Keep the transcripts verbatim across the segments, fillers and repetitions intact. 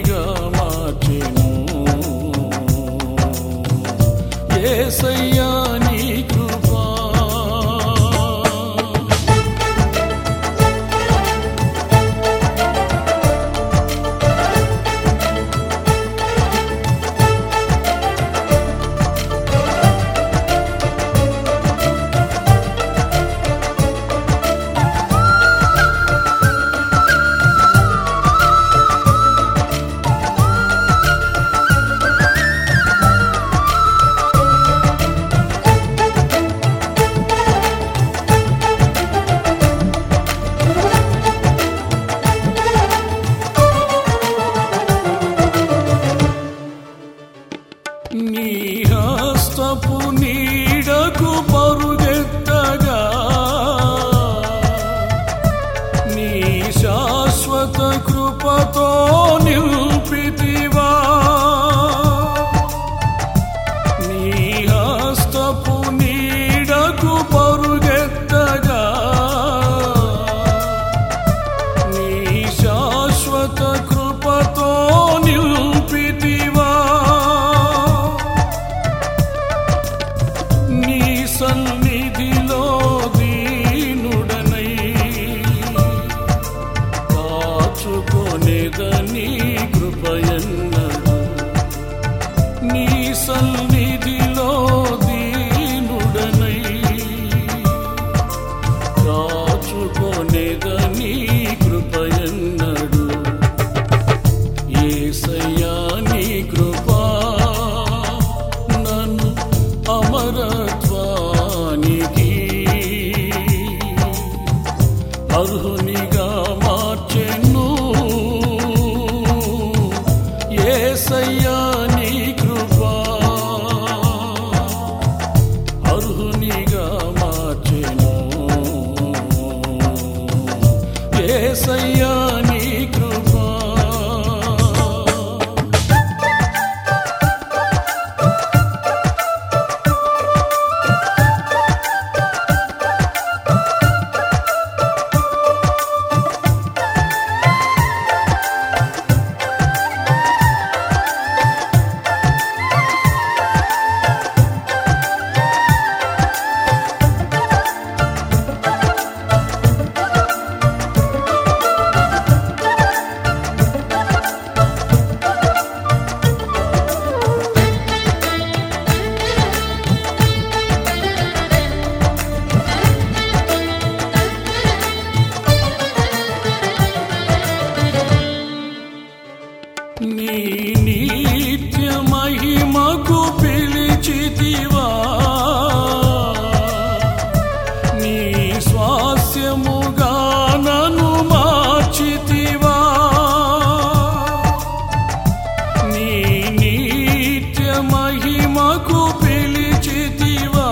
అర్హునిగా మార్చెను. యేసయ్యా నీ కృపా నీ హస్తపు నీడకు పరుగెత్తగా నీ శాశ్వత కృపతో నిల్పితివా. నీ హస్తపు నీడకు పరుగెత్తగా నీ శాశ్వత కృపతో నిల్పితివా. సన్నిధిలో దీనుడనై కాచుకొనేదని కృపయన్నడు. నీ సన్నిధిలో దీనుడనై కాచుకొనేదని కృపయన్నడు. యేసయ్యా నీ కృపా నన్ను అమరత్వానికి అర్హునిగా మార్చెను. యేసయ్యా నీ కృపా అర్హునిగా మార్చెను. యేసయ్యా నీ కృపా నీ నిత్య మహిమకు పిలిచితివా. నీ స్వాస్యముగా నన్ను మార్చితివా. నీ నిత్య మహిమకు పిలిచితివా.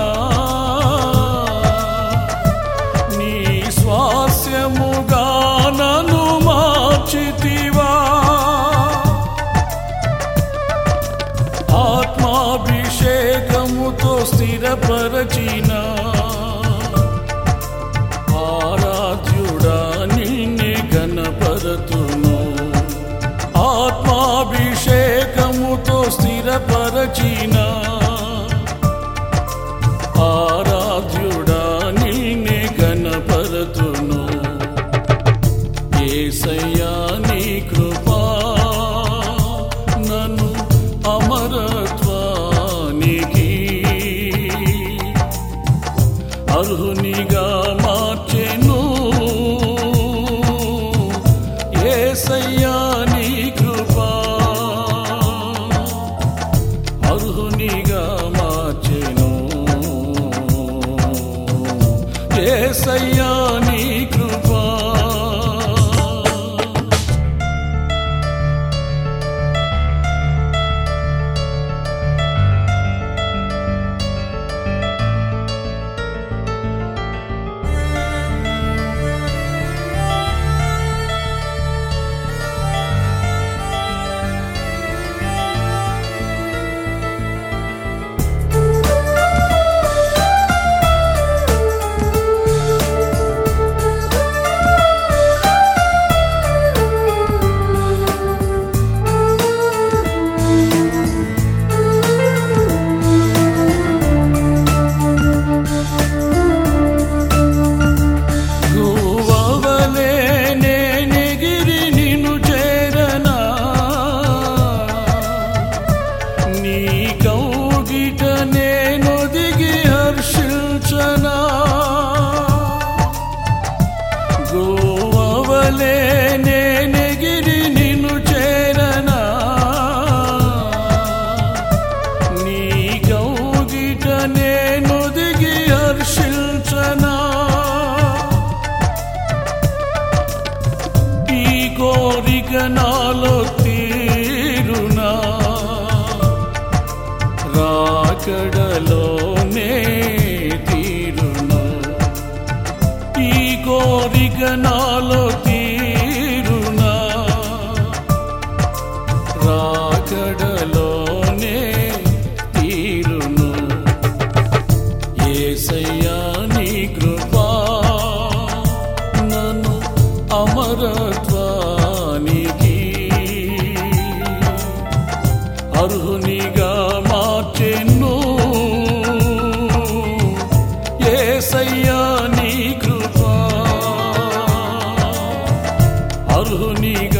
నీ స్వాస్యముగా నన్ను మార్చితివా. ఆత్మాభిషేకముతో స్థిరపరచిన ఆరాధ్యుడా నిన్నే ఘనపరతును. ఆత్మాభిషేకముతో స్థిరపరచిన ఆరాధ్యుడా నిన్నే ఘనపరతును. యేసయ్యా నీ కృపా నన్ను అమరత్వానికి అర్హునిగా మార్చెను. యేసయ్యా నీ కృపా అర్హుని నాలో తీరునా రాకడలోనే తీరును ఈ కోరిక నాలో తీరునా రాకడలోనే తీరును యేసయ్యా నీ కృపా నన్ను అమరత్వానికి అర్హునిగా మార్చెను యేసయ్యా నీ కృపా అర్హునిగా